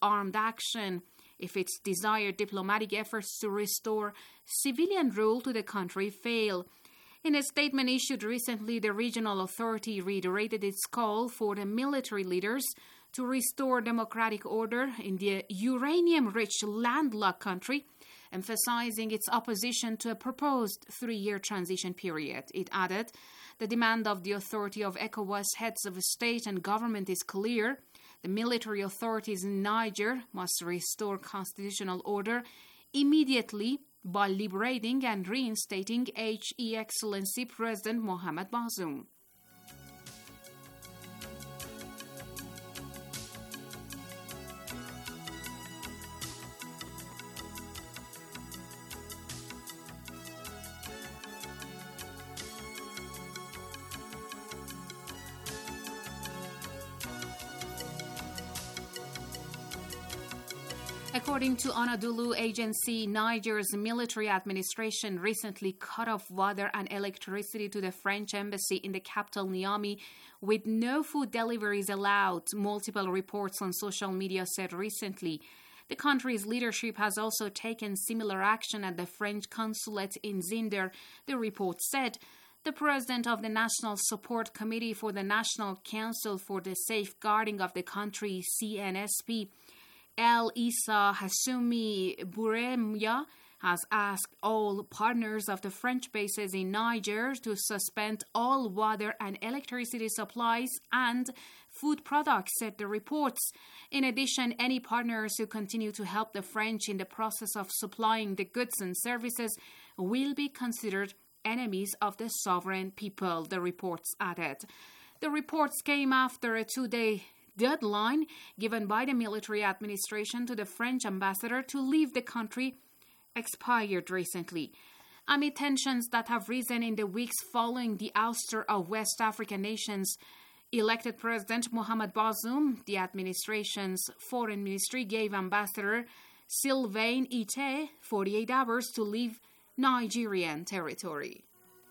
armed action if its desired diplomatic efforts to restore civilian rule to the country fail. In a statement issued recently, the regional authority reiterated its call for the military leaders to restore democratic order in the uranium-rich landlocked country, emphasizing its opposition to a proposed 3-year transition period. It added, the demand of the authority of ECOWAS heads of state and government is clear. The military authorities in Niger must restore constitutional order immediately by liberating and reinstating His Excellency President Mohamed Bazoum. According to Anadolu Agency, Niger's military administration recently cut off water and electricity to the French embassy in the capital Niamey, with no food deliveries allowed, multiple reports on social media said recently. The country's leadership has also taken similar action at the French consulate in Zinder, the report said. The president of the National Support Committee for the National Council for the Safeguarding of the Country, CNSP, El Issa Hassoumi Bouremia, has asked all partners of the French bases in Niger to suspend all water and electricity supplies and food products, said the reports. In addition, any partners who continue to help the French in the process of supplying the goods and services will be considered enemies of the sovereign people, the reports added. The reports came after a 2-day deadline given by the military administration to the French ambassador to leave the country expired recently. Amid tensions that have risen in the weeks following the ouster of West African nations, elected President Mohamed Bazoum, the administration's foreign ministry gave Ambassador Sylvain Ite 48 hours to leave Nigerian territory.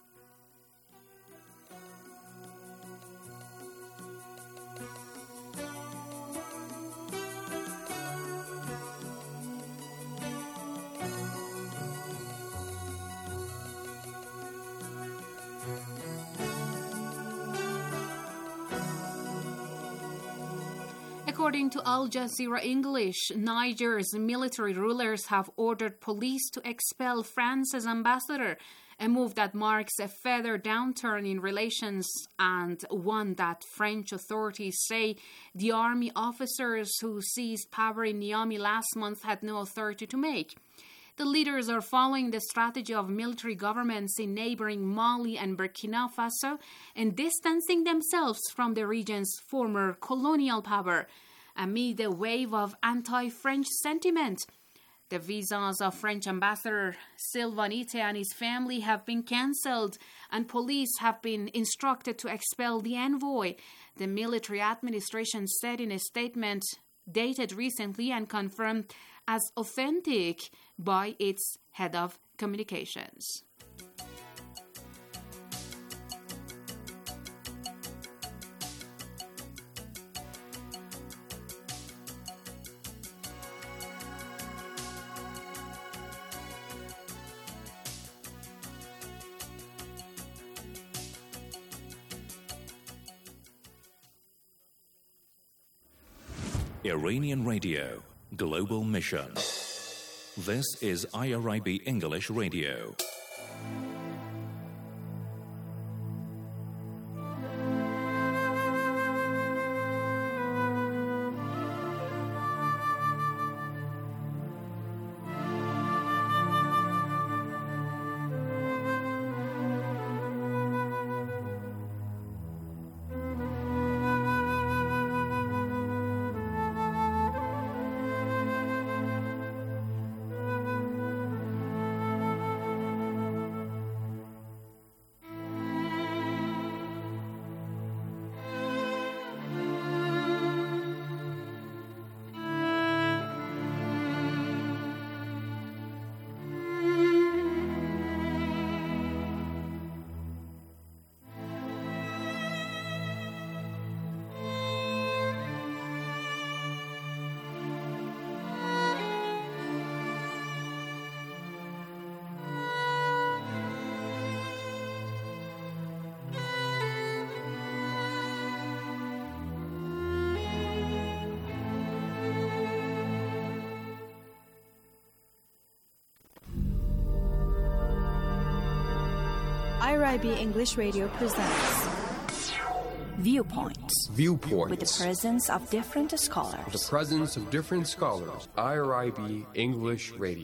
According to Al Jazeera English, Niger's military rulers have ordered police to expel France's ambassador, a move that marks a further downturn in relations and one that French authorities say the army officers who seized power in Niamey last month had no authority to make. The leaders are following the strategy of military governments in neighboring Mali and Burkina Faso and distancing themselves from the region's former colonial power amid a wave of anti-French sentiment. The visas of French Ambassador Sylvain Ite and his family have been cancelled, and police have been instructed to expel the envoy, the military administration said in a statement dated recently and confirmed as authentic by its head of communications. Iranian Radio, Global Mission. This is IRIB English Radio. IRIB English Radio presents Viewpoints. Viewpoints. With the presence of different scholars. The presence of different scholars. IRIB English Radio.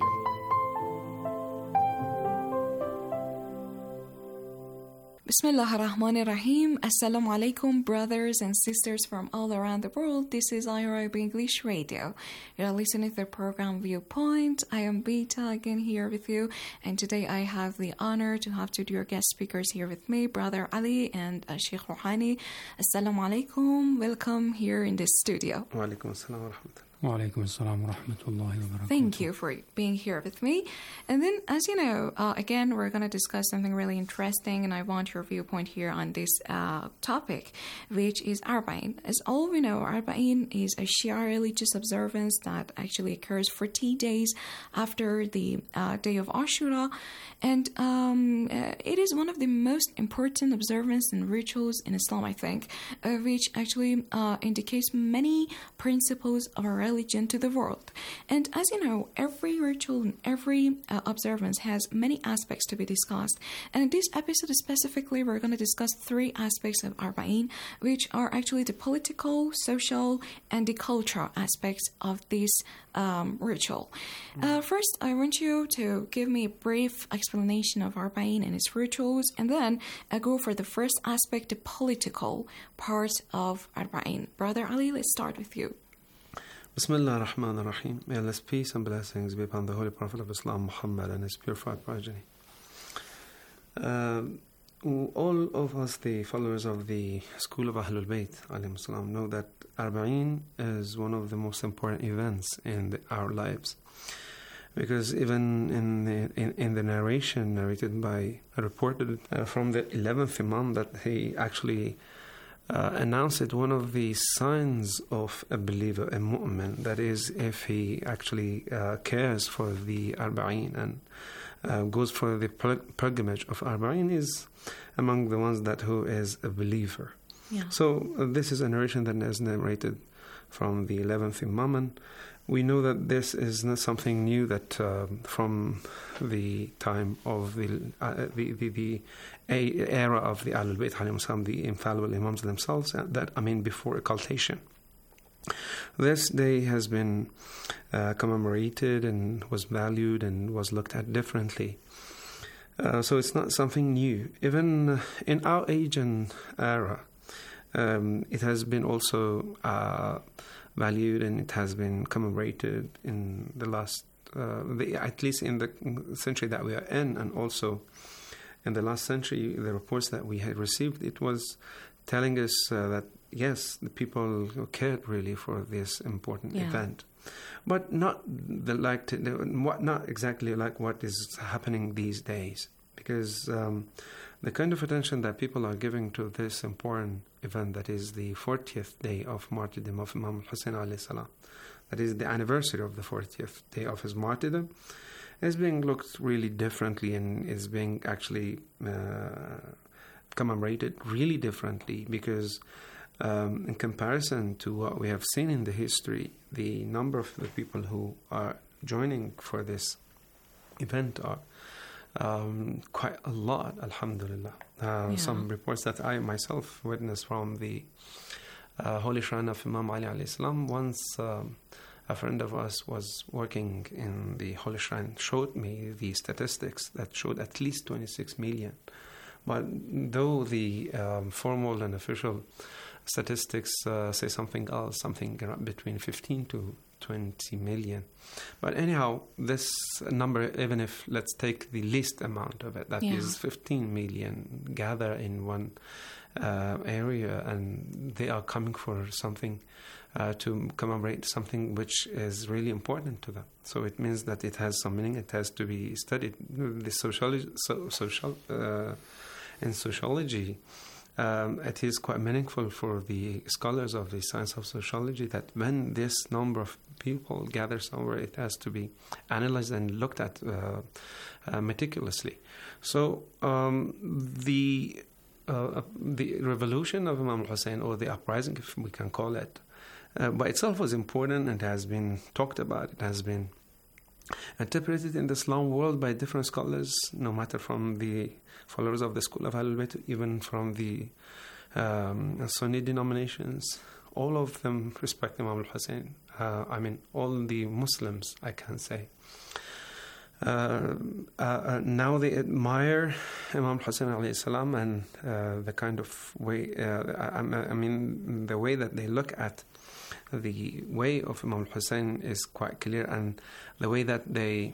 Bismillah ar-Rahman ar-Rahim. Assalamu alaikum, brothers and sisters from all around the world. This is IRIB English Radio. You're listening to the program Viewpoint. I am Beta again here with you. And today I have the honor to have two dear guest speakers here with me, Brother Ali and Sheikh Rouhani. Assalamu alaikum. Welcome here in this studio. Wa alaikum assalam wa rahmatullah. Walaikum assalam wa rahmatullahi wa barakatuh. Thank you for being here with me. And then, as you know, again, we're going to discuss something really interesting, and I want your viewpoint here on this topic, which is Arba'in. As all we know, Arba'in is a Shia religious observance that actually occurs 40 days after the day of Ashura, and it is one of the most important observances and rituals in Islam, I think, which actually indicates many principles of our religion to the world. And as you know, every ritual and every observance has many aspects to be discussed. And in this episode specifically, we're going to discuss three aspects of Arba'in, which are actually the political, social, and the cultural aspects of this ritual. First, I want you to give me a brief explanation of Arba'in and its rituals, and then I go for the first aspect, the political part of Arba'in. Brother Ali, let's start with you. Bismillah ar-Rahman ar-Rahim. May Allah's peace and blessings be upon the Holy Prophet of Islam, Muhammad, and his purified progeny. All of us, the followers of the school of Ahlul Bayt, alayhim salam, know that Arba'in is one of the most important events in our lives. Because even in the narration narrated by, reported from the 11th Imam, that he actually announced it, one of the signs of a believer, a mu'min, that is, if he actually cares for the Arba'in and goes for the pilgrimage of Arba'in, is among the ones that who is a believer. Yeah. So this is a narration that is narrated from the 11th Imam, and we know that this is not something new, that from the time of the era of the Ahlul Bayt alayhim salam, the infallible Imams themselves, before occultation. This day has been commemorated and was valued and was looked at differently. So it's not something new. Even in our age and era, it has been also valued, and it has been commemorated in the last, at least in the century that we are in, and also in the last century, the reports that we had received, it was telling us that yes, the people cared really for this important event, but not not exactly like what is happening these days, because the kind of attention that people are giving to this important event, that is the 40th day of martyrdom of Imam Hussein alayhi salam, that is the anniversary of the 40th day of his martyrdom, is being looked really differently, and is being actually commemorated really differently, because in comparison to what we have seen in the history, the number of the people who are joining for this event are quite a lot, alhamdulillah. Some reports that I myself witnessed from the Holy Shrine of Imam Ali alayhi salam. Once a friend of us was working in the Holy Shrine, showed me the statistics that showed at least 26 million. But though the formal and official statistics say something else, something between 15 to 20 million. But anyhow, this number, even if let's take the least amount of it, that is 15 million, gather in one area, and they are coming for something to commemorate something which is really important to them. So it means that it has some meaning. It has to be studied. The in sociology, it is quite meaningful for the scholars of the science of sociology that when this number of people gather somewhere, it has to be analyzed and looked at meticulously. So the revolution of Imam Hussein, or the uprising, if we can call it, by itself was important and has been talked about. It has been interpreted in the Islam world by different scholars, no matter from the followers of the school of Ahlul Bayt, even from the Sunni denominations. All of them respect Imam al-Hussein. All the Muslims, I can say. Now they admire Imam Hussein alayhi salam, and the kind of way, the way that they look at the way of Imam Hussein is quite clear, and the way that they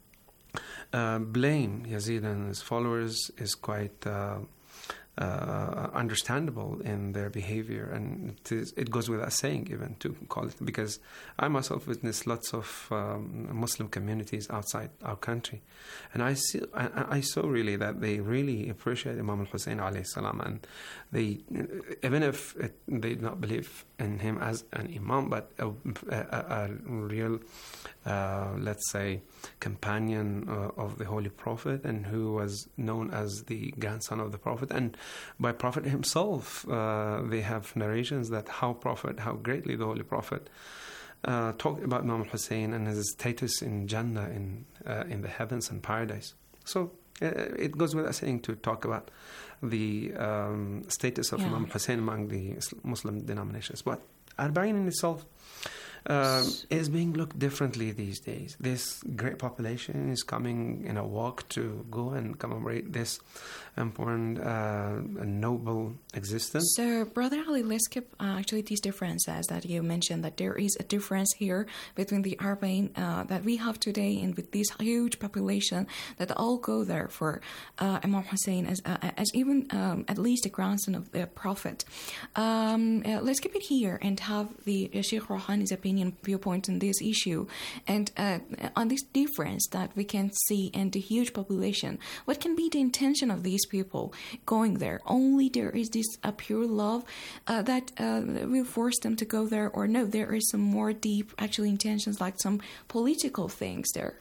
blame Yazid and his followers is quite understandable in their behavior, and it goes without saying even to call it, because I myself witnessed lots of Muslim communities outside our country, and I saw really that they really appreciate Imam al-Hussein alayhi salam, and they, even if they did not believe in him as an imam, but a real, let's say, companion of the Holy Prophet, and who was known as the grandson of the Prophet, and by Prophet himself, they have narrations that how greatly the Holy Prophet talked about Imam al-Hussein and his status in Jannah, in the heavens and paradise. So it goes without saying to talk about the status of Imam al-Hussein among the Muslim denominations. But Arba'in in itself is being looked differently these days. This great population is coming in a walk to go and commemorate this important and noble existence. So, Brother Ali, let's keep actually these differences that you mentioned, that there is a difference here between the Arba'in that we have today and with this huge population that all go there for Imam Hussein as even at least a grandson of the Prophet. Let's keep it here and have the Sheikh Rouhani's opinion, viewpoint on this issue, and on this difference that we can see in the huge population. What can be the intention of these people going there? Only there is this pure love that will force them to go there, or no, there is some more deep actually intentions, like some political things there?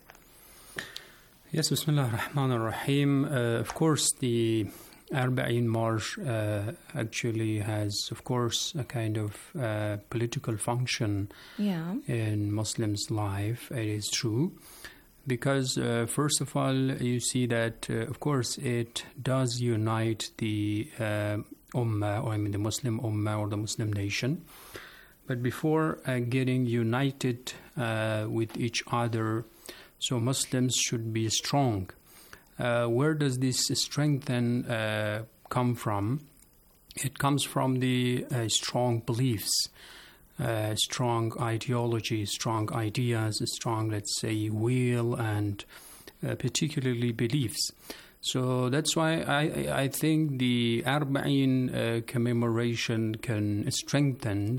Yes, Bismillah ar-Rahman ar-Rahim. Of course, the Arba'in March actually has, of course, a kind of political function in Muslims' life. It is true. Because, first of all, you see that, of course, it does unite the Ummah, or the Muslim Ummah or the Muslim nation. But before getting united with each other, so Muslims should be strong. Where does this strength then come from? It comes from the strong beliefs, strong ideology, strong ideas, strong, let's say, will, and particularly beliefs. So that's why I think the Arba'in commemoration can strengthen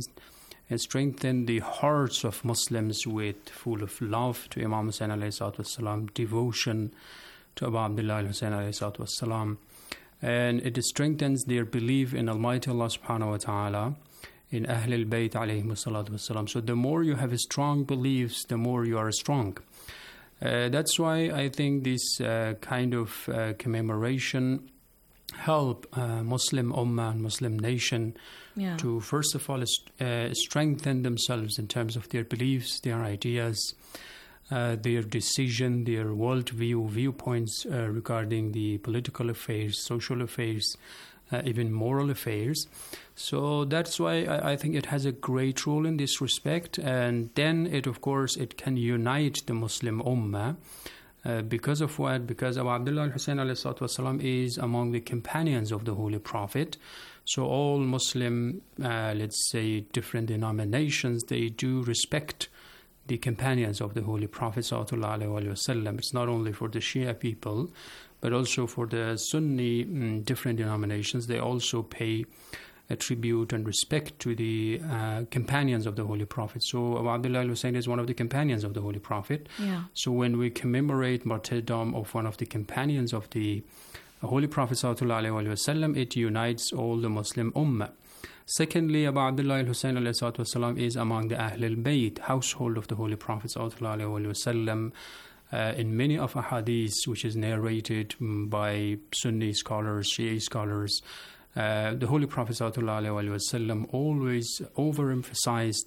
the hearts of Muslims with full of love to Imam Hussein alayhi salatu wasalam, devotion to Abu Abdullah al-Hussein alayhi salatu wasalam, and it strengthens their belief in Almighty Allah subhanahu wa ta'ala, in Ahlul Bayt alayhi salatu wasalam. So the more you have strong beliefs, the more you are strong. That's why I think this kind of commemoration help Muslim Ummah and Muslim nation to, first of all, strengthen themselves in terms of their beliefs, their ideas, their decision, their worldview, viewpoints regarding the political affairs, social affairs, even moral affairs. So that's why I think it has a great role in this respect. And then it, of course, it can unite the Muslim Ummah. Because of what? Because Abu Abdullah al-Hussein alayhi is among the companions of the Holy Prophet. So all Muslim, let's say, different denominations, they do respect the companions of the Holy Prophet sallallahu alaihi wasallam. It's not only for the Shia people, but also for the Sunni different denominations. They also pay a tribute and respect to the companions of the Holy Prophet. So Abu Abdullah al-Hussein is one of the companions of the Holy Prophet. So when we commemorate martyrdom of one of the companions of the Holy Prophet sallallahu alaihi wasallam, it unites all the Muslim Ummah. Secondly, Abu Abdullah al-Hussein is among the Ahlul Bayt, household of the Holy Prophet sallallahu alaihi wasallam. In many of ahadiths, which is narrated by Sunni scholars, Shia scholars, the Holy Prophet ﷺ always overemphasized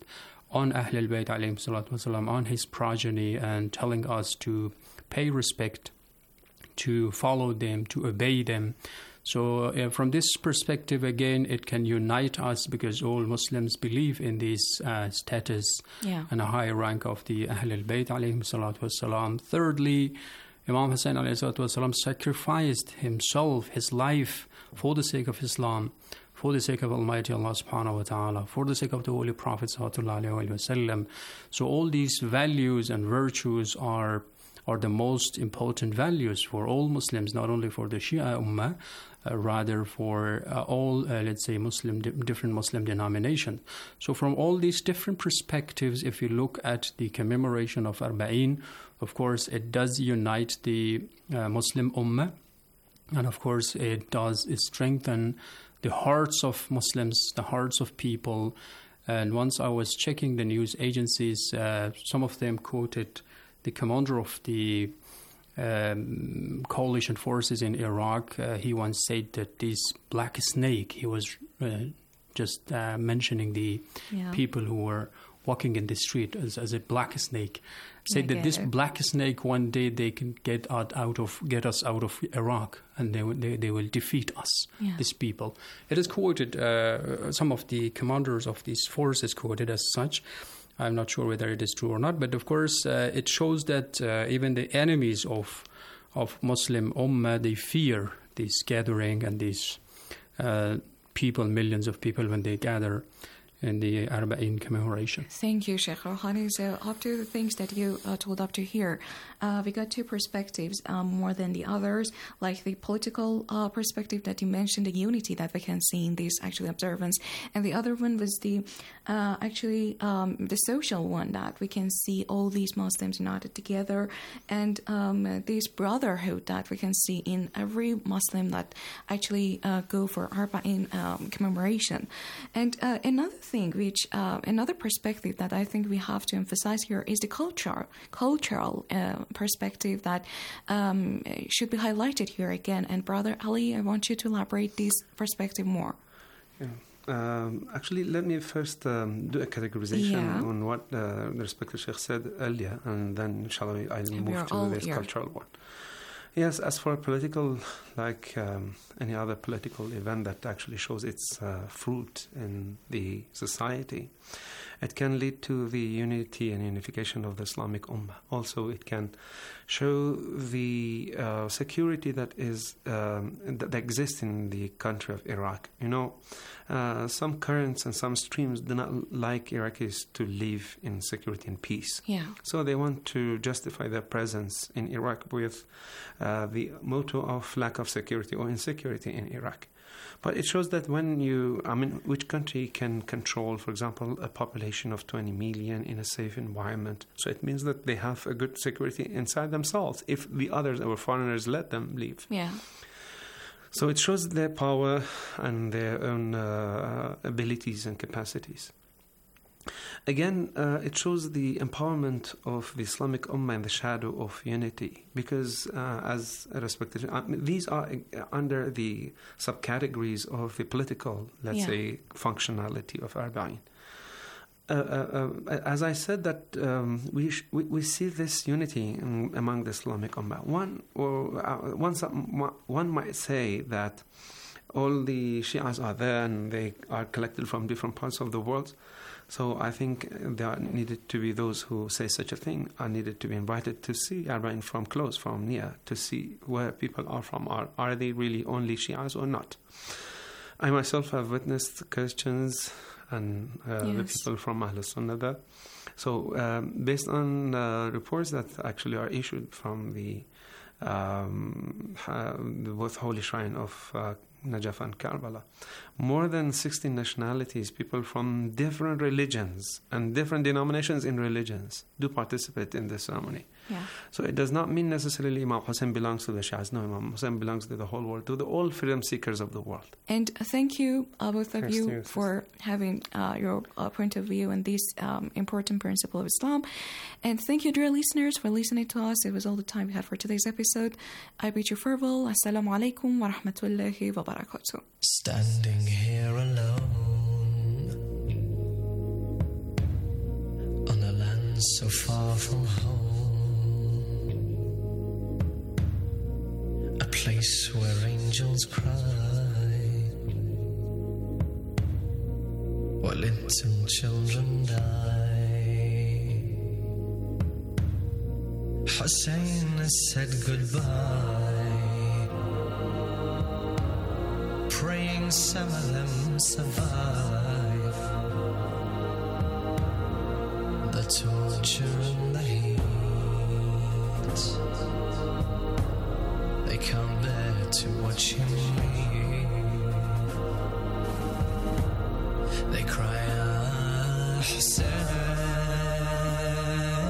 on Ahl al-Bayt alayhim salatu wasalam, on his progeny, and telling us to pay respect, to follow them, to obey them. So from this perspective, again, it can unite us because all Muslims believe in this status and a high rank of the Ahl al-Bayt alayhim salatu wasalam. Thirdly, Imam Hussein alayhi salatu wasalam sacrificed himself, his life, for the sake of Islam, for the sake of Almighty Allah subhanahu wa ta'ala, for the sake of the Holy Prophet sallallahu alayhi wa sallam. So all these values and virtues are the most important values for all Muslims, not only for the Shia Ummah, rather for all, let's say, different Muslim denominations. So from all these different perspectives, if you look at the commemoration of Arba'in, of course, it does unite the Muslim Ummah, and of course, it does strengthen the hearts of Muslims, the hearts of people. And once I was checking the news agencies, some of them quoted the commander of the coalition forces in Iraq. He once said that this black snake, he was just mentioning the people who were walking in the street as a black snake, said that this black snake, one day they can get us out of Iraq, and they will defeat us, these people. It is quoted, some of the commanders of these forces quoted as such. I'm not sure whether it is true or not, but of course it shows that even the enemies of Muslim Ummah, they fear this gathering and these people, millions of people, when they gather in the Arba'in commemoration. Thank you, Sheikh Rouhani. So up to the things that you told up to here, we got two perspectives more than the others, like the political perspective that you mentioned, the unity that we can see in this actually observance, and the other one was the the social one, that we can see all these Muslims united together, and this brotherhood that we can see in every Muslim that actually go for Arba'in commemoration. And another thing, another perspective that I think we have to emphasize here is the cultural perspective that should be highlighted here again. And Brother Ali, I want you to elaborate this perspective more. Actually, let me first do a categorization on what the respected Sheikh said earlier, and then inshallah I'll move to this cultural one. Yes, as for political, like any other political event that actually shows its fruit in the society, it can lead to the unity and unification of the Islamic Ummah. Also, it can show the security that exists in the country of Iraq. You know, some currents and some streams do not like Iraqis to live in security and peace. So they want to justify their presence in Iraq with the motto of lack of security or insecurity in Iraq. But it shows that which country can control, for example, a population of 20 million in a safe environment? So it means that they have a good security inside themselves if the others, our foreigners, let them leave. So it shows their power and their own abilities and capacities. Again, it shows the empowerment of the Islamic Ummah in the shadow of unity, because as respected, these are under the subcategories of the political, let's say, functionality of Arba'in. As I said, that we see this unity among the Islamic Ummah. One might say that all the Shias are there and they are collected from different parts of the world. So I think there needed to be those who say such a thing are needed to be invited to see Arba'in from close, from near, to see where people are from. Are they really only Shias or not? I myself have witnessed Christians and the people from Ahl Sunnah there. So based on reports that actually are issued from the both holy shrine of Najaf and Karbala, more than 16 nationalities, people from different religions and different denominations in religions do participate in this ceremony. So it does not mean necessarily Imam Hussein belongs to the Shias. No, Imam Hussein belongs to the whole world, to the all freedom seekers of the world. And thank you, both of you, for having your point of view on this important principle of Islam. And thank you, dear listeners, for listening to us. It was all the time we had for today's episode. I bid you farewell. Assalamu alaikum wa rahmatullahi wa barakatuh. Standing here alone, so far from home, a place where angels cry, while little children die. Hussein has said goodbye, praying some of them survive the torture and the heat. They can't bear to watch him leave. They cry, Ah Hussein,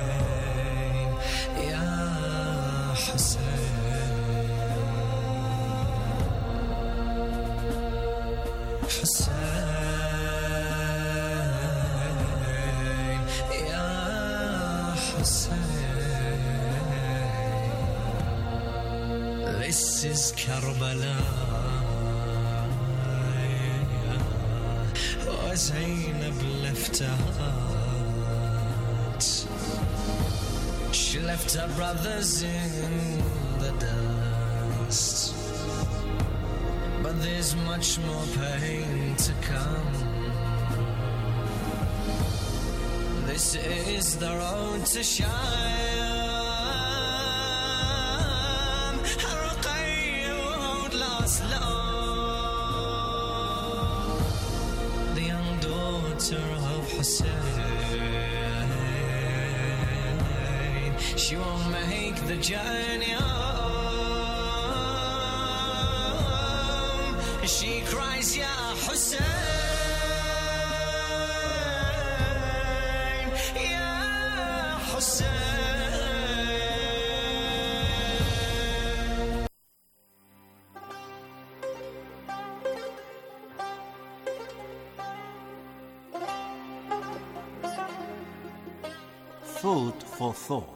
Ya Hussein, Hussein, Ya Hussein. This is Karbala. Oh, Zainab left her heart. She left her brothers in the dust. But there's much more pain to come. This is the road to Sham. Ruqayya won't last long. The young daughter of Hussein, she won't make the journey home. She cries, Ya Hussein, Ya Hussein. Food for thought.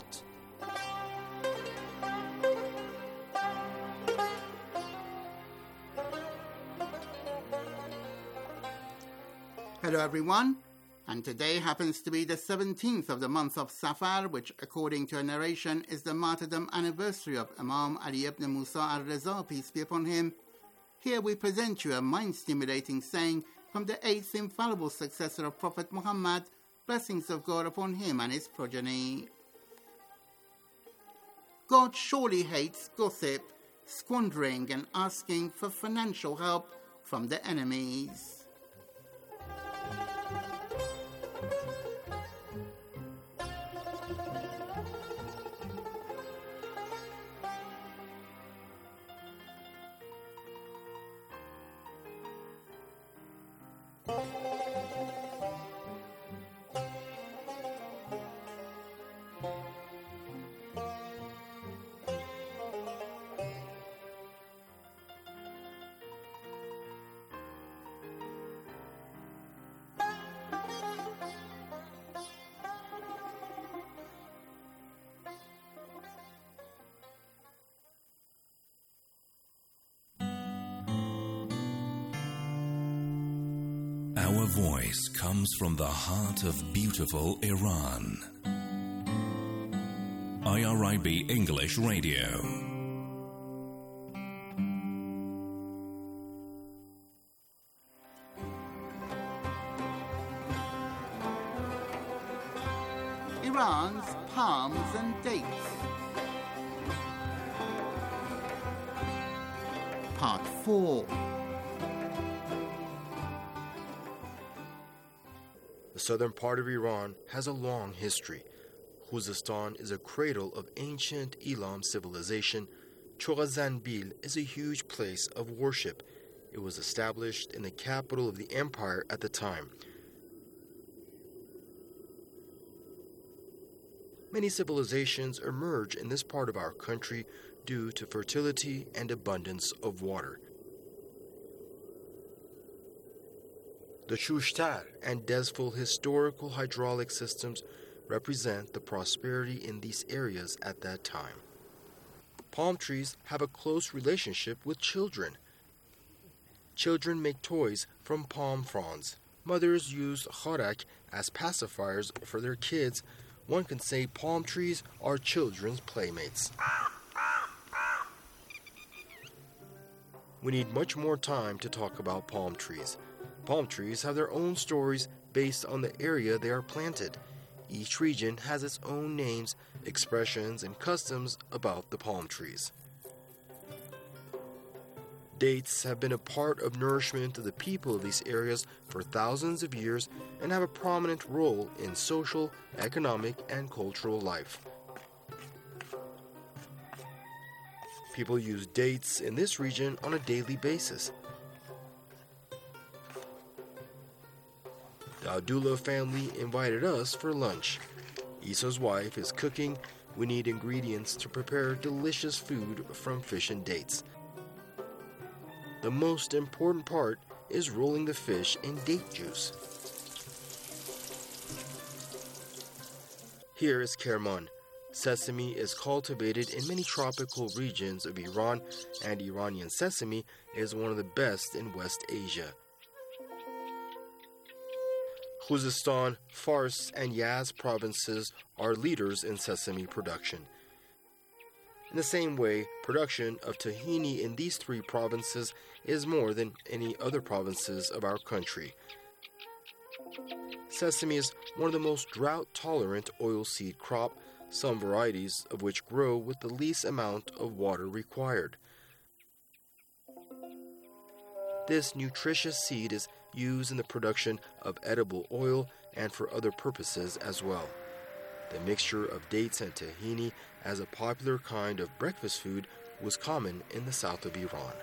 Hello everyone, and today happens to be the 17th of the month of Safar, which according to a narration is the martyrdom anniversary of Imam Ali ibn Musa al-Raza, peace be upon him. Here we present you a mind-stimulating saying from the 8th infallible successor of Prophet Muhammad, blessings of God upon him and his progeny. God surely hates gossip, squandering and asking for financial help from the enemies. Our voice comes from the heart of beautiful Iran. IRIB English Radio. Iran's palms and dates. Part 4. The southern part of Iran has a long history. Khuzestan is a cradle of ancient Elam civilization. Chorazanbil is a huge place of worship. It was established in the capital of the empire at the time. Many civilizations emerge in this part of our country due to fertility and abundance of water. The Shushtar and Dezful historical hydraulic systems represent the prosperity in these areas at that time. Palm trees have a close relationship with children. Children make toys from palm fronds. Mothers use kharak as pacifiers for their kids, one can say palm trees are children's playmates. We need much more time to talk about palm trees. Palm trees have their own stories based on the area they are planted. Each region has its own names, expressions, and customs about the palm trees. Dates have been a part of nourishment of the people of these areas for thousands of years and have a prominent role in social, economic, and cultural life. People use dates in this region on a daily basis. The Abdullah family invited us for lunch. Isa's wife is cooking. We need ingredients to prepare delicious food from fish and dates. The most important part is rolling the fish in date juice. Here is Kerman. Sesame is cultivated in many tropical regions of Iran, and Iranian sesame is one of the best in West Asia. Khuzestan, Fars, and Yazd provinces are leaders in sesame production. In the same way, production of tahini in these three provinces is more than any other provinces of our country. Sesame is one of the most drought-tolerant oilseed crop, some varieties of which grow with the least amount of water required. This nutritious seed is used in the production of edible oil and for other purposes as well. The mixture of dates and tahini as a popular kind of breakfast food was common in the south of Iran.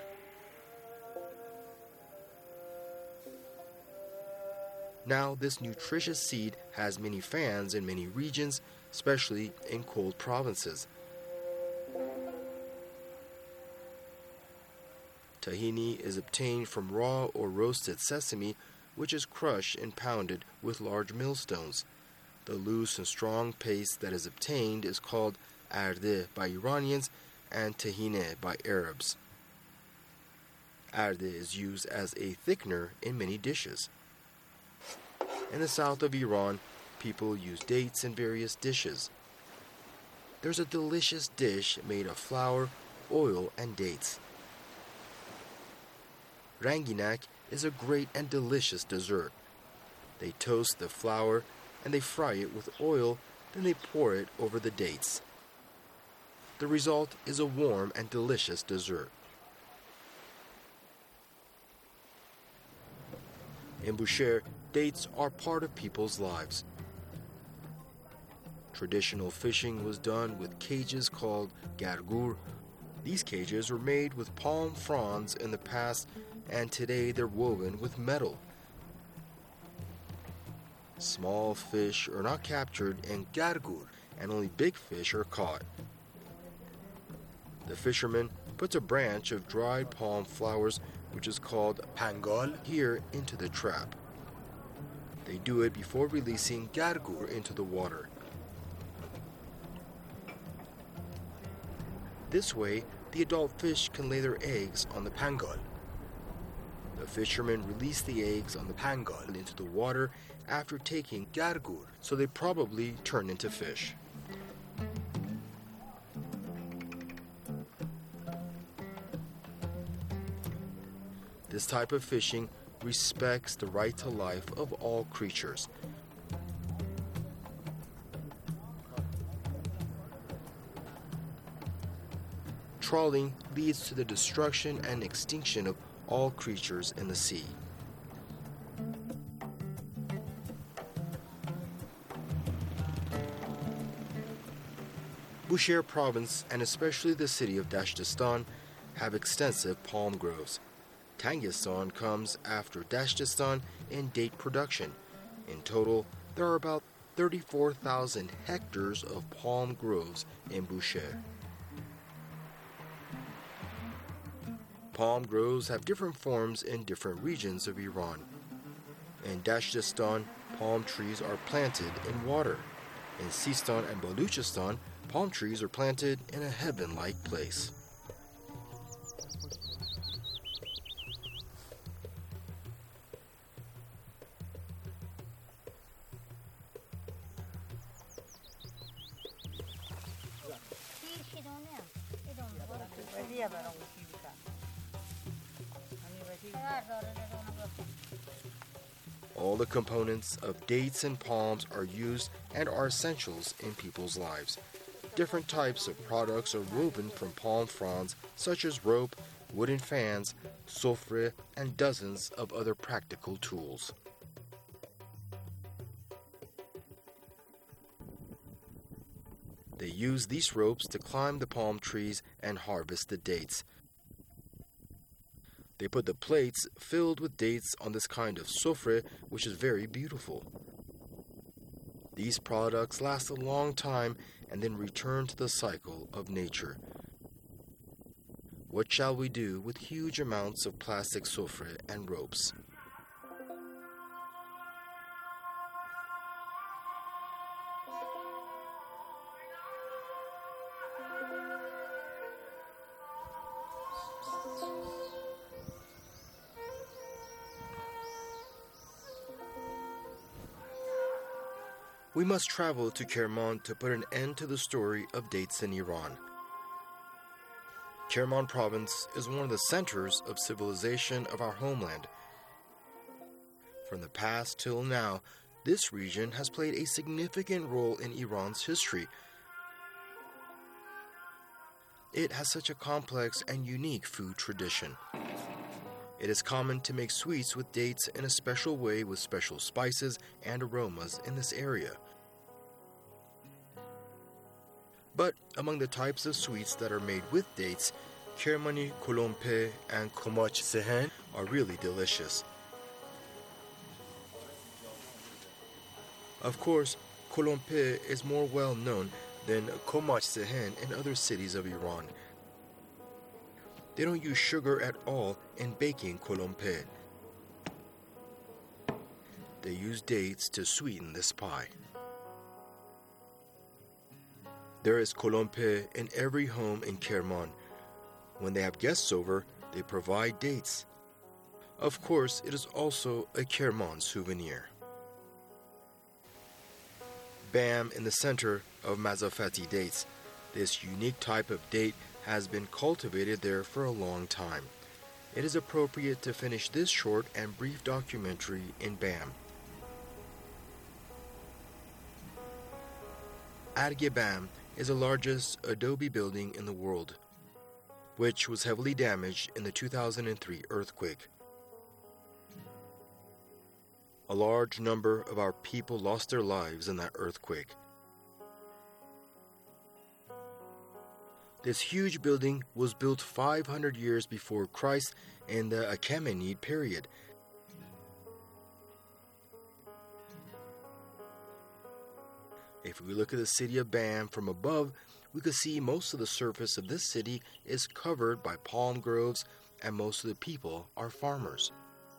Now, this nutritious seed has many fans in many regions, especially in cold provinces. Tahini is obtained from raw or roasted sesame, which is crushed and pounded with large millstones. The loose and strong paste that is obtained is called arde by Iranians and tahine by Arabs. Arde is used as a thickener in many dishes. In the south of Iran, people use dates in various dishes. There's a delicious dish made of flour, oil, and dates. Ranginak is a great and delicious dessert. They toast the flour and they fry it with oil, then they pour it over the dates. The result is a warm and delicious dessert. In Bushehr, dates are part of people's lives. Traditional fishing was done with cages called gargur. These cages were made with palm fronds in the past, and today they're woven with metal. Small fish are not captured in gargur, and only big fish are caught. The fisherman puts a branch of dried palm flowers, which is called pangal, here into the trap. They do it before releasing gargur into the water. This way, the adult fish can lay their eggs on the pangal. The fishermen release the eggs on the pangal into the water after taking gargur, so they probably turn into fish. This type of fishing respects the right to life of all creatures. Trawling leads to the destruction and extinction of all creatures in the sea. Bushehr province, and especially the city of Dashtistan, have extensive palm groves. Tangistan comes after Dashtistan in date production. In total, there are about 34,000 hectares of palm groves in Bushehr. Palm groves have different forms in different regions of Iran. In Dashtistan, palm trees are planted in water. In Sistan and Baluchistan, palm trees are planted in a heaven-like place. All the components of dates and palms are used and are essentials in people's lives. Different types of products are woven from palm fronds, such as rope, wooden fans, sofre, and dozens of other practical tools. They use these ropes to climb the palm trees and harvest the dates. They put the plates filled with dates on this kind of sofre, which is very beautiful. These products last a long time and then return to the cycle of nature. What shall we do with huge amounts of plastic sofre and ropes? We must travel to Kerman to put an end to the story of dates in Iran. Kerman province is one of the centers of civilization of our homeland. From the past till now, this region has played a significant role in Iran's history. It has such a complex and unique food tradition. It is common to make sweets with dates in a special way with special spices and aromas in this area. But among the types of sweets that are made with dates, Kermani kolompe and komach sehen are really delicious. Of course, kolompe is more well known than komach sehen in other cities of Iran. They don't use sugar at all in baking kolompe. They use dates to sweeten this pie. There is kolompe in every home in Kerman. When they have guests over, they provide dates. Of course, it is also a Kerman souvenir. Bam in the center of Mazafati dates. This unique type of date has been cultivated there for a long time. It is appropriate to finish this short and brief documentary in Bam. Adge Bam is the largest adobe building in the world, which was heavily damaged in the 2003 earthquake. A large number of our people lost their lives in that earthquake. This huge building was built 500 years before Christ in the Achaemenid period. If we look at the city of Bam from above, we could see most of the surface of this city is covered by palm groves and most of the people are farmers.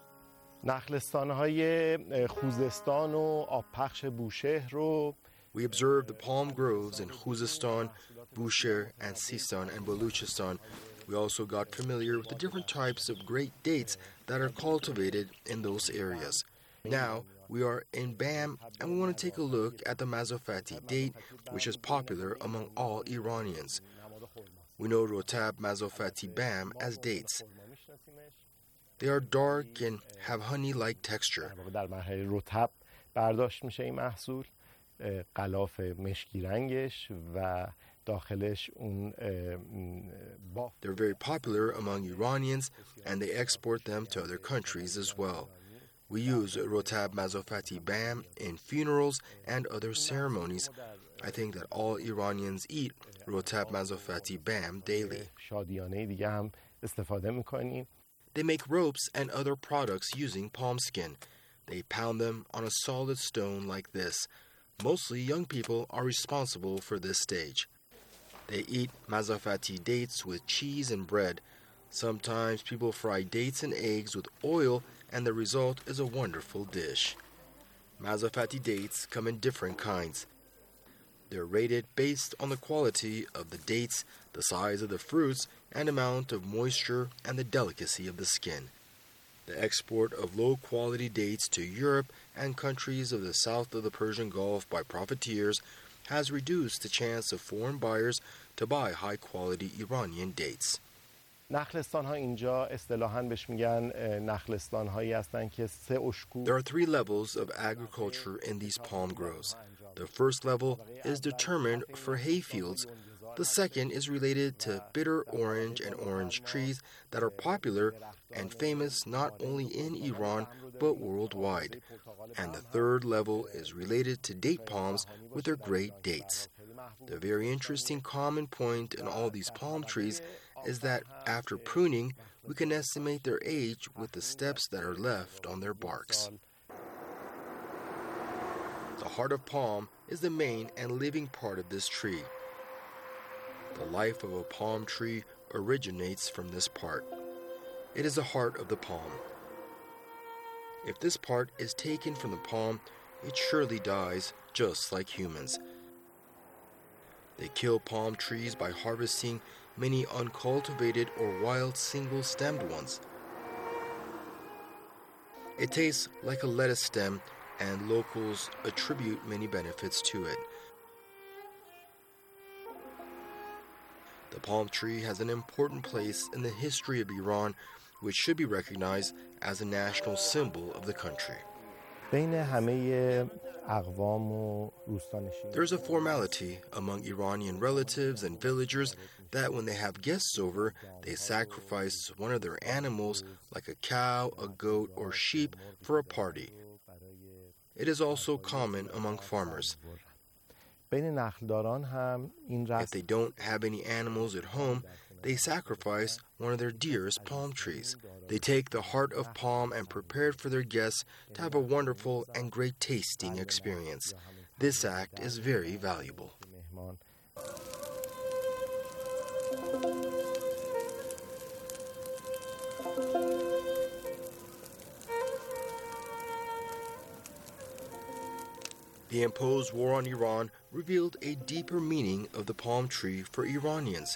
نخلستان‌های خوزستان و آبپخش بوشهر رو We observed the palm groves in Khuzestan, Bushehr, and Sistan and Baluchistan. We also got familiar with the different types of great dates that are cultivated in those areas. Now, we are in Bam, and we want to take a look at the Mazafati date, which is popular among all Iranians. We know Rotab Mazafati Bam as dates. They are dark and have honey-like texture. در مرحله رطب برداشت میشه این محصول غلاف مشکی رنگش و داخلش اون They're very popular among Iranians and they export them to other countries as well. We use Rotab Mazafati Bam in funerals and other ceremonies. I think that all Iranians eat Rotab Mazafati Bam daily. شادیانه دیگه هم استفاده میکنیم. They make ropes and other products using palm skin. They pound them on a solid stone like this. Mostly young people are responsible for this stage. They eat Mazafati dates with cheese and bread. Sometimes people fry dates and eggs with oil, and the result is a wonderful dish. Mazafati dates come in different kinds. They're rated based on the quality of the dates, the size of the fruits, and amount of moisture and the delicacy of the skin. The export of low-quality dates to Europe and countries of the south of the Persian Gulf by profiteers has reduced the chance of foreign buyers to buy high-quality Iranian dates. نخلستان ها اینجا اصطلاحاً بهش میگن نخلستان هایی هستن که 3 اشکو. There are 3 levels of agriculture in these palm groves. The first level is determined for hay fields. The second is related to bitter orange and orange trees that are popular and famous not only in Iran but worldwide. And the third level is related to date palms with their great dates. The very interesting common point in all these palm trees is that after pruning, we can estimate their age with the steps that are left on their barks. The heart of palm is the main and living part of this tree. The life of a palm tree originates from this part. It is the heart of the palm. If this part is taken from the palm, it surely dies just like humans. They kill palm trees by harvesting many uncultivated or wild single-stemmed ones. It tastes like a lettuce stem, and locals attribute many benefits to it. The palm tree has an important place in the history of Iran, which should be recognized as a national symbol of the country. There's a formality among Iranian relatives and villagers that when they have guests over, they sacrifice one of their animals, like a cow, a goat, or sheep, for a party. It is also common among farmers. If they don't have any animals at home, they sacrifice one of their dearest palm trees. They take the heart of palm and prepare it for their guests to have a wonderful and great tasting experience. This act is very valuable. The imposed war on Iran revealed a deeper meaning of the palm tree for Iranians.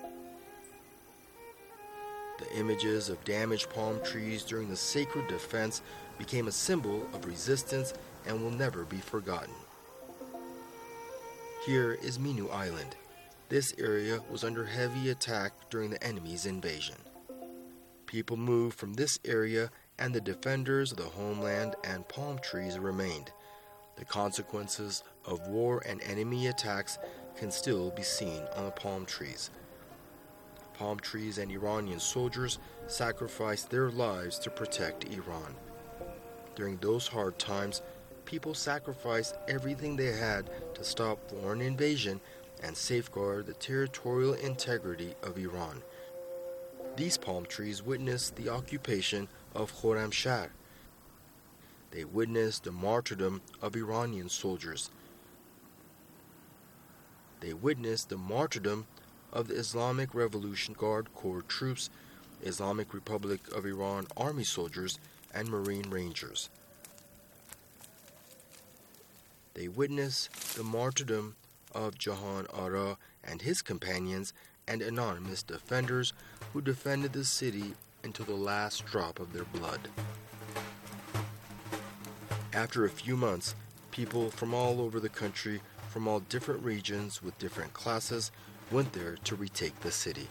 The images of damaged palm trees during the sacred defense became a symbol of resistance and will never be forgotten. Here is Minu Island. This area was under heavy attack during the enemy's invasion. People moved from this area, and the defenders of the homeland and palm trees remained. The consequences of war and enemy attacks can still be seen on the palm trees. Palm trees and Iranian soldiers sacrificed their lives to protect Iran. During those hard times, people sacrificed everything they had to stop foreign invasion and safeguard the territorial integrity of Iran. These palm trees witnessed the occupation of Khorramshahr. They witnessed the martyrdom of Iranian soldiers. They witnessed the martyrdom of the Islamic Revolution Guard Corps troops, Islamic Republic of Iran Army soldiers, and Marine Rangers. They witnessed the martyrdom of Jahan Ara and his companions and anonymous defenders who defended the city until the last drop of their blood. After a few months, people from all over the country, from all different regions with different classes, went there to retake the city.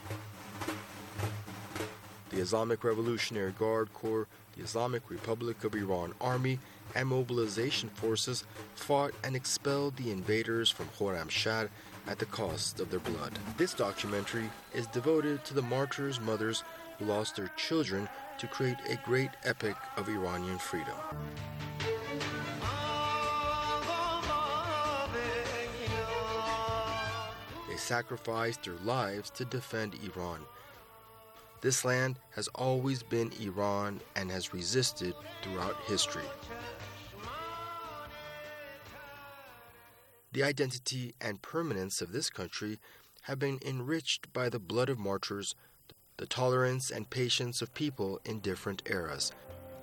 The Islamic Revolutionary Guard Corps, the Islamic Republic of Iran Army, and mobilization forces fought and expelled the invaders from Khorramshahr at the cost of their blood. This documentary is devoted to the martyrs' mothers who lost their children to create a great epic of Iranian freedom. They sacrificed their lives to defend Iran. This land has always been Iran and has resisted throughout history. The identity and permanence of this country have been enriched by the blood of martyrs, the tolerance and patience of people in different eras.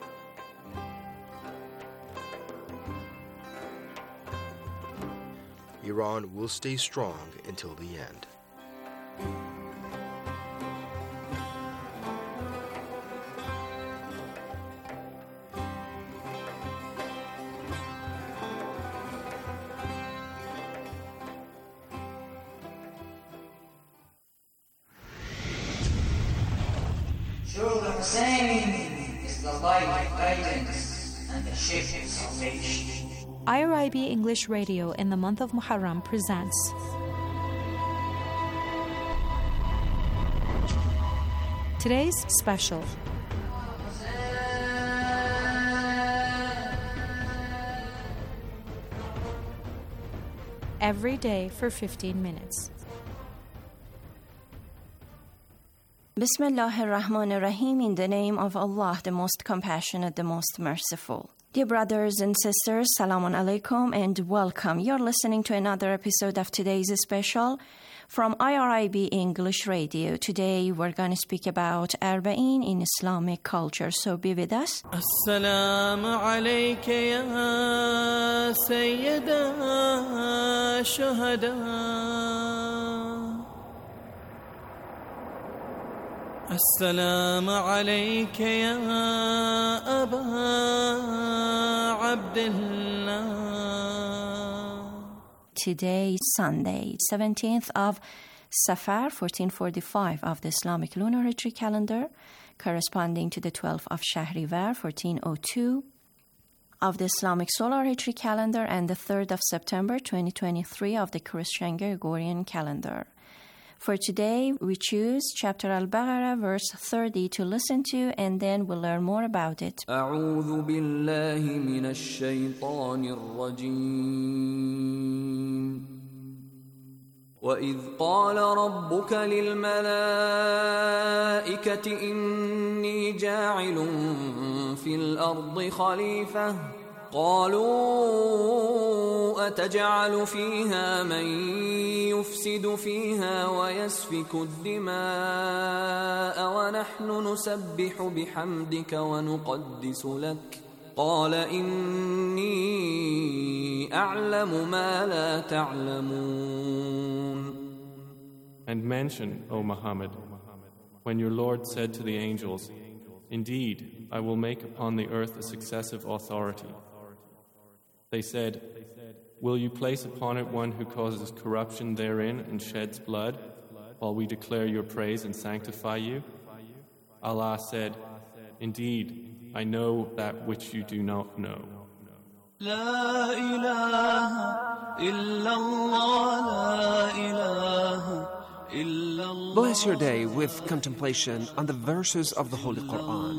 Iran will stay strong until the end. Surely the Hussein is the light of guidance and the ship of salvation. IRIB English Radio in the month of Muharram presents today's special. Every day for 15 minutes. Bismillah ar-Rahman ar-Rahim, in the name of Allah, the most compassionate, the most merciful. Dear brothers and sisters, Salamun Alaikum and welcome. You're listening to another episode of today's special from IRIB English Radio. Today we're going to speak about Arba'in in Islamic culture, so be with us. Assalamu alayka ya sayyida shuhada. السلام عليك يا أبا عبد الله. Today is Sunday, 17th of Safar, 1445 of the Islamic lunar hijri calendar, corresponding to the 12th of Shahrivar, 1402 of the Islamic solar hijri calendar, and the 3rd of September, 2023 of the Christian Gregorian calendar. For today, we choose chapter Al-Baqarah, verse 30 to listen to, and then we'll learn more about it. أعوذ بالله من الشيطان الرجيم. وإذ قال ربك للملائكة إني جاعل في الأرض خليفة قالوا أتجعل فيها من يفسد فيها ويسفك الدماء ونحن نسبح بحمدك ونقدس لك قال إني أعلم ما لا تعلمون. And mention, O Muhammad, when your Lord said to the angels, "Indeed, I will make upon the earth a successive authority." They said, "Will you place upon it one who causes corruption therein and sheds blood, while we declare your praise and sanctify you?" Allah said, "Indeed, I know that which you do not know." La ilaha illallah, la ilaha illallah. Bless your day with contemplation on the verses of the Holy Quran.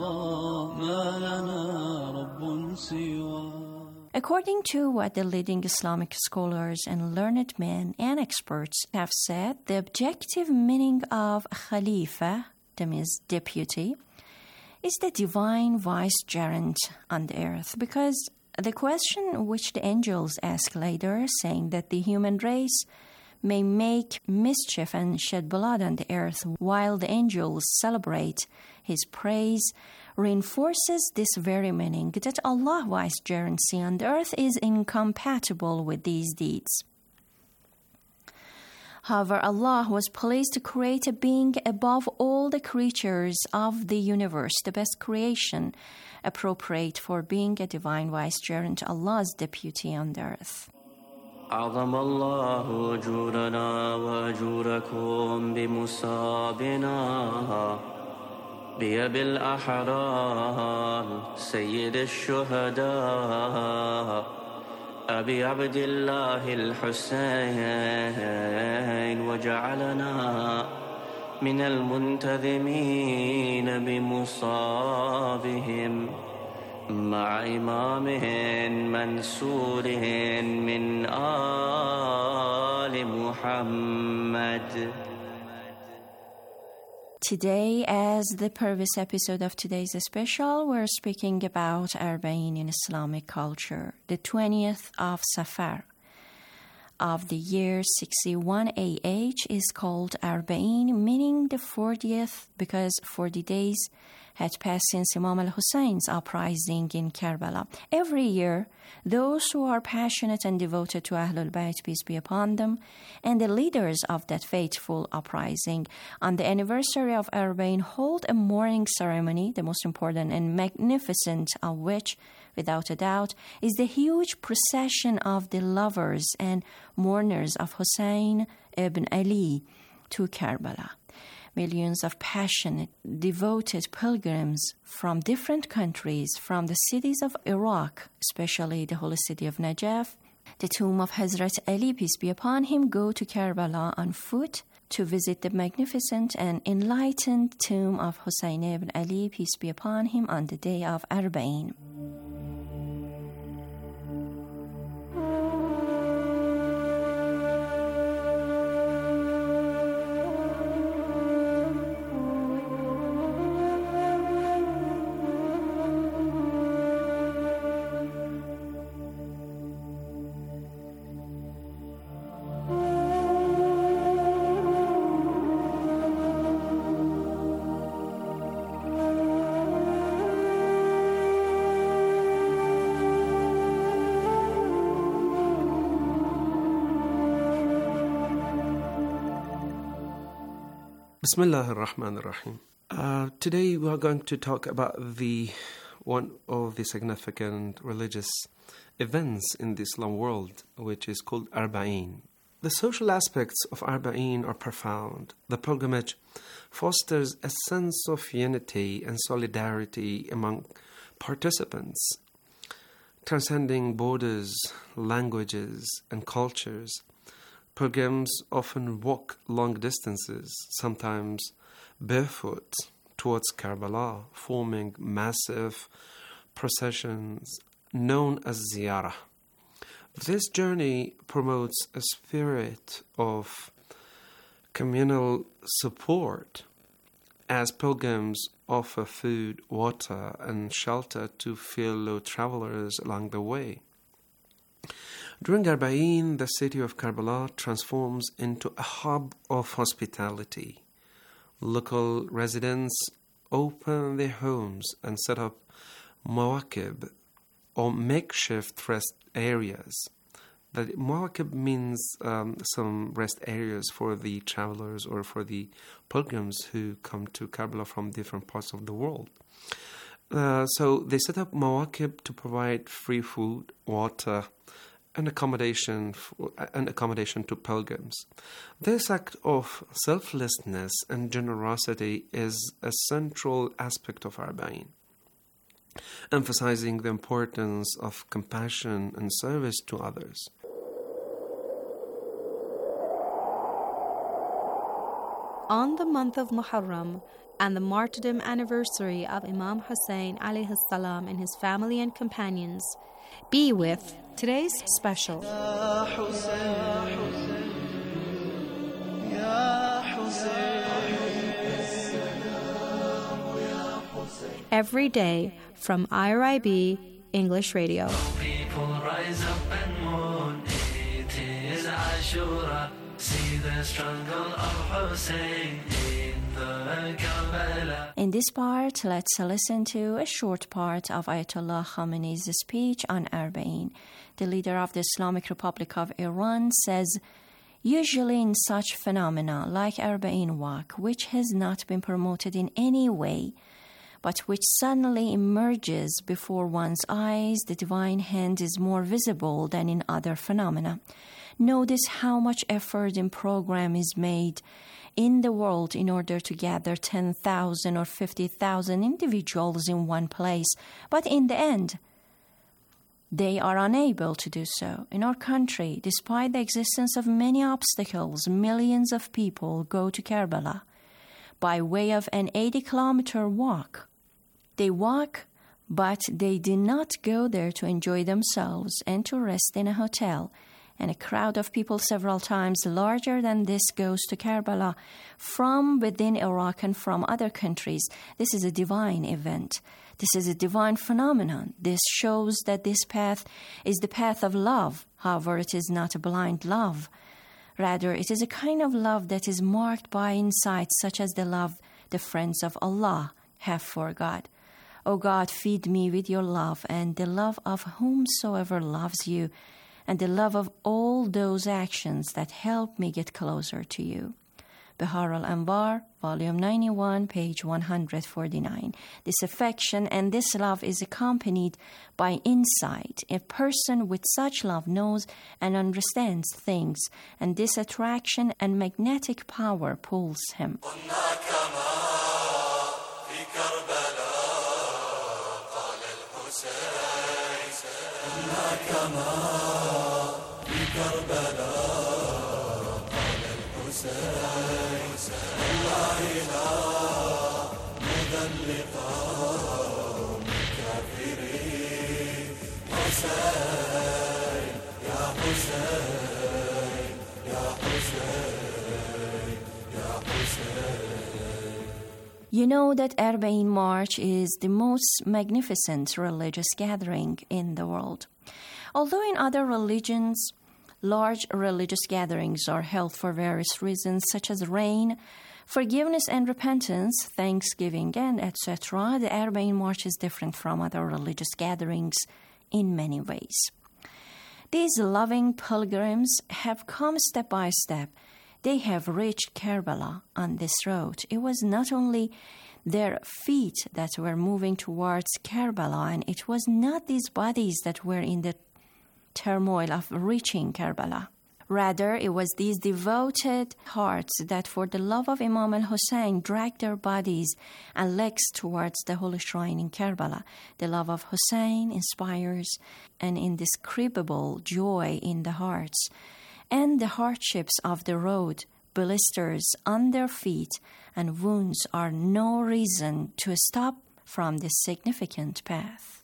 According to what the leading Islamic scholars and learned men and experts have said, the objective meaning of Khalifa, that means deputy, is the divine vicegerent on the earth, because the question which the angels ask later, saying that the human race may make mischief and shed blood on the earth while the angels celebrate his praise, reinforces this very meaning, that Allah's vicegerency on the earth is incompatible with these deeds. However, Allah was pleased to create a being above all the creatures of the universe, the best creation, appropriate for being a divine vicegerent, Allah's deputy on the earth. أعظم الله أجورنا وأجوركم بمصابنا بأبي الأحرار سيد الشهداء أبي عبد الله الحسين وجعلنا من المنتظمين بمصابهم مع إمامهم منصور من آل محمد. Today, as the previous episode of today's special, we're speaking about Arba'in in Islamic culture, the 20th of Safar of the year 61 AH is called Arba'in, meaning the 40th, because 40 days had passed since Imam al-Hussein's uprising in Karbala. Every year, those who are passionate and devoted to Ahlul Bayt, peace be upon them, and the leaders of that fateful uprising, on the anniversary of Arba'in, hold a mourning ceremony, the most important and magnificent of which, without a doubt, is the huge procession of the lovers and mourners of Hussein ibn Ali to Karbala. Millions of passionate, devoted pilgrims from different countries, from the cities of Iraq, especially the holy city of Najaf, the tomb of Hazrat Ali, peace be upon him, go to Karbala on foot to visit the magnificent and enlightened tomb of Hussein ibn Ali, peace be upon him, on the day of Arba'in. Bismillah ar-Rahman ar-Rahim. Today we are going to talk about one of the significant religious events in the Islam world, which is called Arba'in. The social aspects of Arba'in are profound. The pilgrimage fosters a sense of unity and solidarity among participants, transcending borders, languages, and cultures. Pilgrims often walk long distances, sometimes barefoot, towards Karbala, forming massive processions known as ziyarah. This journey promotes a spirit of communal support as pilgrims offer food, water, and shelter to fellow travelers along the way. During Arba'in, the city of Karbala transforms into a hub of hospitality. Local residents open their homes and set up mawakib, or makeshift rest areas. The mawakib means some rest areas for the travelers or for the pilgrims who come to Karbala from different parts of the world. So they set up mawakib to provide free food, water, and accommodation to pilgrims. This act of selflessness and generosity is a central aspect of Arba'in, emphasizing the importance of compassion and service to others. On the month of Muharram and the martyrdom anniversary of Imam Hussein alayhi salam and his family and companions, be with today's special. Every day from IRIB English Radio. People rise up and mourn, it is Ashura. See the struggle of Hussein in the Karbala. In this part, let's listen to a short part of Ayatollah Khamenei's speech on Arba'in. The leader of the Islamic Republic of Iran says, usually in such phenomena like Arba'in Walk, which has not been promoted in any way, but which suddenly emerges before one's eyes, the divine hand is more visible than in other phenomena. Notice how much effort and program is made in the world in order to gather 10,000 or 50,000 individuals in one place. But in the end, they are unable to do so. In our country, despite the existence of many obstacles, millions of people go to Karbala by way of an 80-kilometer walk. They walk, but they do not go there to enjoy themselves and to rest in a hotel. And a crowd of people several times larger than this goes to Karbala from within Iraq and from other countries. This is a divine event. This is a divine phenomenon. This shows that this path is the path of love. However, it is not a blind love. Rather, it is a kind of love that is marked by insights such as the love the friends of Allah have for God. O God, feed me with your love and the love of whomsoever loves you, and the love of all those actions that help me get closer to you. Bihar al-Anwar, volume 91, page 149. This affection and this love is accompanied by insight. A person with such love knows and understands things, and this attraction and magnetic power pulls him. كما في كربلاء قال الحسين والله لا نذل قوم الكافرين حسين يا حسين يا حسين يا حسين. You know that Arbaeen March is the most magnificent religious gathering in the world. Although in other religions, large religious gatherings are held for various reasons such as rain, forgiveness and repentance, thanksgiving, and etc., the Arbaeen March is different from other religious gatherings in many ways. These loving pilgrims have come step by step. They have reached Karbala on this road. It was not only their feet that were moving towards Karbala, and it was not these bodies that were in the turmoil of reaching Karbala. Rather, it was these devoted hearts that for the love of Imam al-Hussein dragged their bodies and legs towards the holy shrine in Karbala. The love of Hussein inspires an indescribable joy in the hearts, and the hardships of the road, blisters on their feet, and wounds are no reason to stop from this significant path.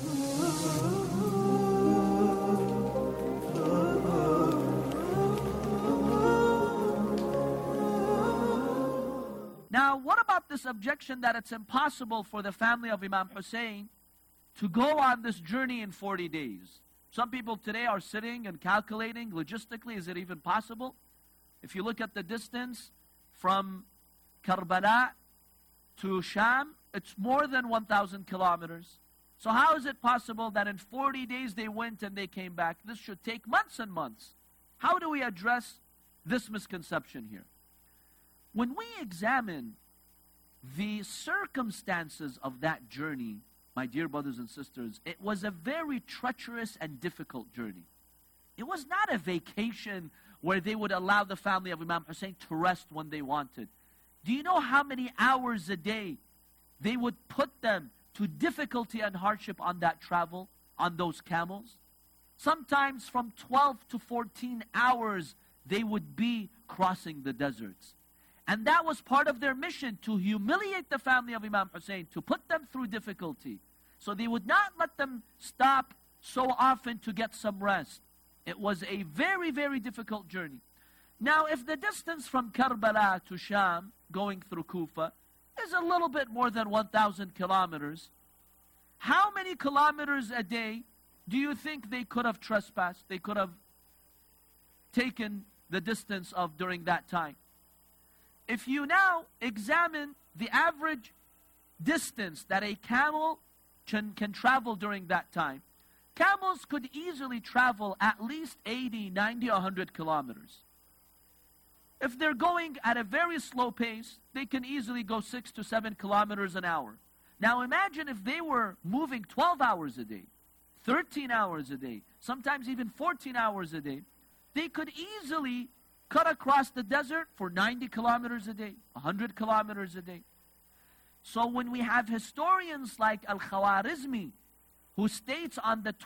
Now, what about this objection that it's impossible for the family of Imam Hussein to go on this journey in 40 days? Some people today are sitting and calculating logistically, is it even possible? If you look at the distance from Karbala to Sham, it's more than 1,000 kilometers. So how is it possible that in 40 days they went and they came back? This should take months and months. How do we address this misconception here? When we examine the circumstances of that journey, my dear brothers and sisters, it was a very treacherous and difficult journey. It was not a vacation where they would allow the family of Imam Hussein to rest when they wanted. Do you know how many hours a day they would put them to difficulty and hardship on that travel, on those camels? Sometimes from 12 to 14 hours they would be crossing the deserts. And that was part of their mission, to humiliate the family of Imam Hussein, to put them through difficulty. So they would not let them stop so often to get some rest. It was a very, very difficult journey. Now, if the distance from Karbala to Sham, going through Kufa, is a little bit more than 1,000 kilometers, how many kilometers a day do you think they could have trespassed, they could have taken the distance of during that time? If you now examine the average distance that a camel can travel during that time, camels could easily travel at least 80, 90, 100 kilometers. If they're going at a very slow pace, they can easily go 6 to 7 kilometers an hour. Now imagine if they were moving 12 hours a day, 13 hours a day, sometimes even 14 hours a day, they could easily cut across the desert for 90 kilometers a day, 100 kilometers a day. So when we have historians like Al-Khawarizmi, who states on the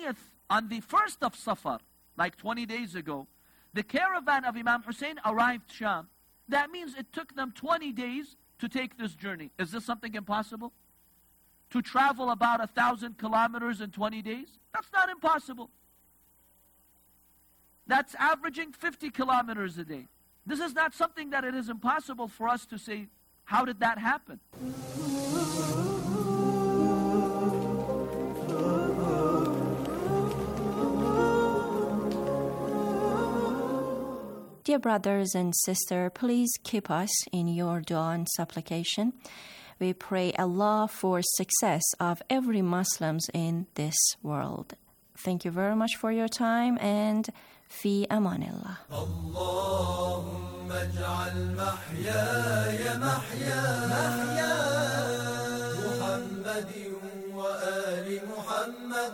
1st of Safar, like 20 days ago, the caravan of Imam Hussein arrived Sham. That means it took them 20 days to take this journey. Is this something impossible? To travel about 1,000 kilometers in 20 days? That's not impossible. That's averaging 50 kilometers a day. This is not something that it is impossible for us to say, how did that happen? Dear brothers and sisters, please keep us in your dua and supplication. We pray Allah for success of every Muslims in this world. Thank you very much for your time, and في أمان الله. اللهم اجعل محياي محيا محمد وآل محمد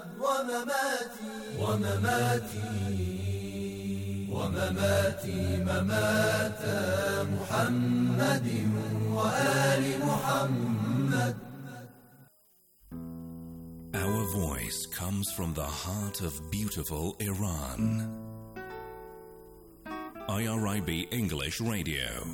ومماتي ممات محمد وآل محمد. Our voice comes from the heart of beautiful Iran. IRIB English Radio.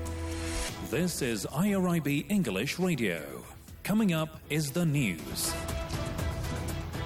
This is IRIB English Radio. Coming up is the news.